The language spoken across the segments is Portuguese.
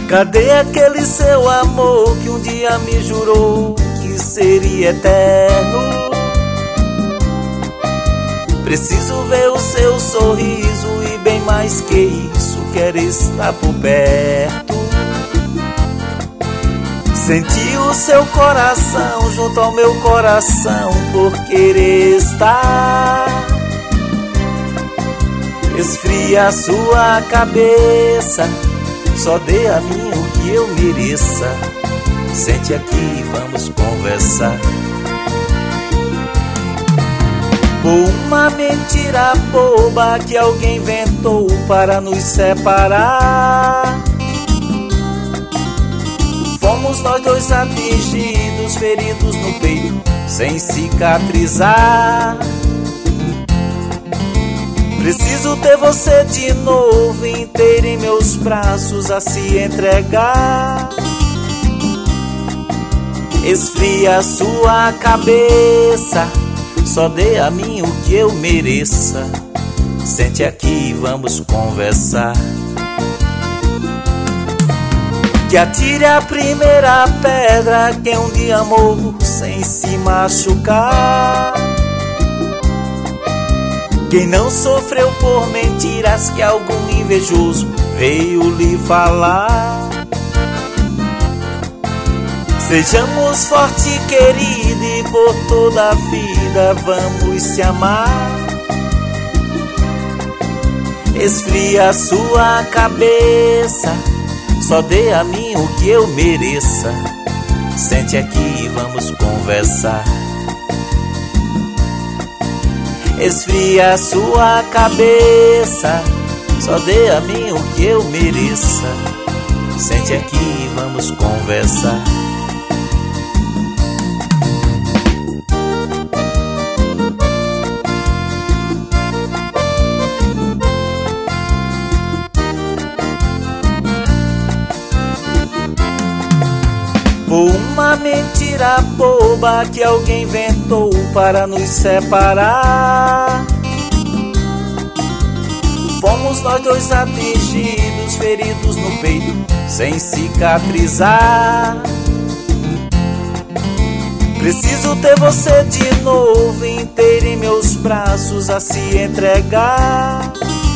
Cadê aquele seu amor que um dia me jurou que seria eterno? Preciso ver o seu sorriso e bem mais que isso, quero estar por perto. Sentir o seu coração junto ao meu coração por querer estar. Esfria a sua cabeça, só dê a mim o que eu mereça. Sente aqui, vamos conversar. Por uma mentira boba que alguém inventou para nos separar, fomos nós dois atingidos, feridos no peito, sem cicatrizar. Preciso ter você de novo, inteiro em meus braços a se entregar. Esfria a sua cabeça, só dê a mim o que eu mereça. Sente aqui, vamos conversar. Que atire a primeira pedra quem um dia amou sem se machucar. Quem não sofreu por mentiras que algum invejoso veio lhe falar. Sejamos forte e querido e por toda a vida vamos se amar. Esfria a sua cabeça, só dê a mim o que eu mereça. Sente aqui, vamos conversar. Esfria a sua cabeça, só dê a mim o que eu mereça. Sente aqui, vamos conversar. Por uma mentira boba que alguém inventou para nos separar, fomos nós dois atingidos, feridos no peito, sem cicatrizar. Preciso ter você de novo, inteiro em meus braços a se entregar.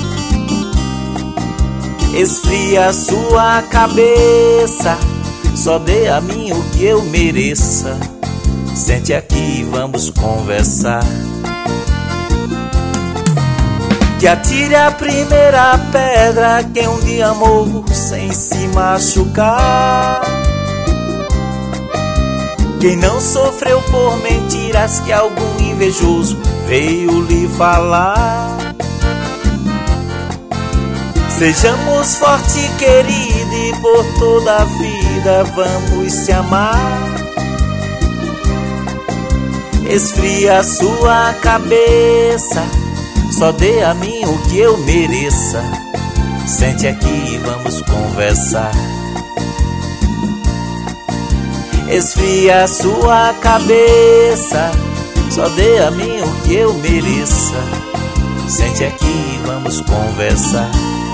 Esfria a sua cabeça, só dê a mim o que eu mereça. Sente aqui, vamos conversar. Que atire a primeira pedra quem um dia amou sem se machucar. Quem não sofreu por mentiras que algum invejoso veio lhe falar. Sejamos forte e querido e por toda a vida vamos se amar. Esfria a sua cabeça, só dê a mim o que eu mereça. Sente aqui, vamos conversar. Esfria a sua cabeça, só dê a mim o que eu mereça. Sente aqui, vamos conversar.